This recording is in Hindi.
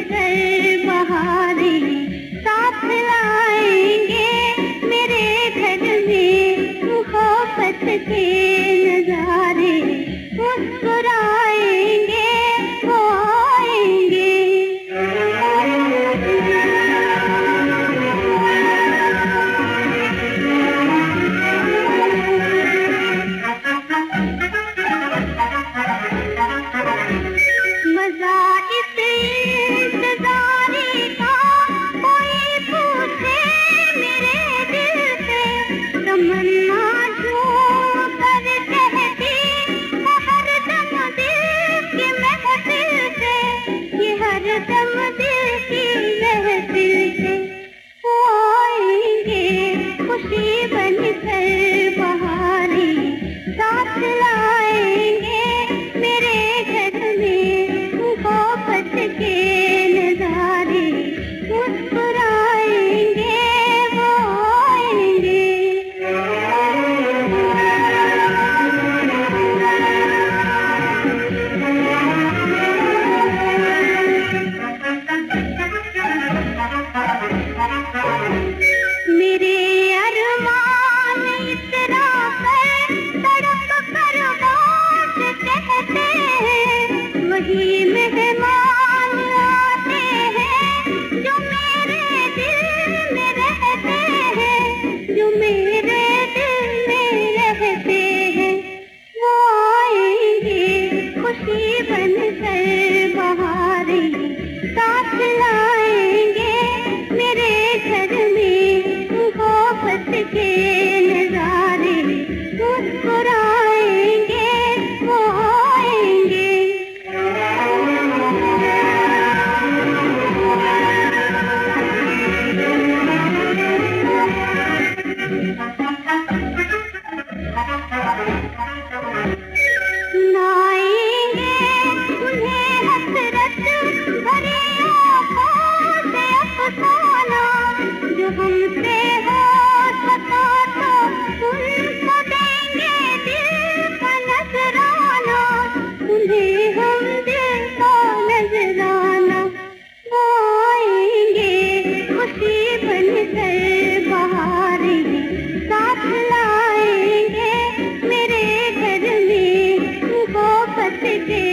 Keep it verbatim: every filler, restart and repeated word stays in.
कर बहारे साथ लाएंगे मेरे घर में मोहब्बत के नजारे मुस्कुराएंगे वो आएंगे। मजा इस इंतजारी का कोई पूछे मेरे दिल से, तमन्ना झूम कर कहती है हरदम दिल की महफिल से, ये हरदम दिल की महफिल से वो आएंगे खुशी बन कर बहारे साथ लाएंगे मेरे घर में मोहब्बत के नजारे मुस्कुराएंगे वो आएंगे। मेरे अरमान इतना कर तड़प कर बात कहते हैं, वही मेहमान आते हैं जो मेरे दिल में रहते हैं, जो मेरे दिल में रहते हैं वो आएंगे खुशी बन कर बहारे साथ लाएंगे मेरे घर में मोहब्बत के नजारे मुस्कुराएंगे वो आएंगे। लाएंगे उन्हें हसरत भरी आँखों से अफसाना, जो हमसे हो सका तो उनको देंगे दिल का नजराना, उन्हें हम दिल का नजराना वो आएंगे खुशी बन कर बहारे साथ लाएंगे मेरे घर में मोहब्बत के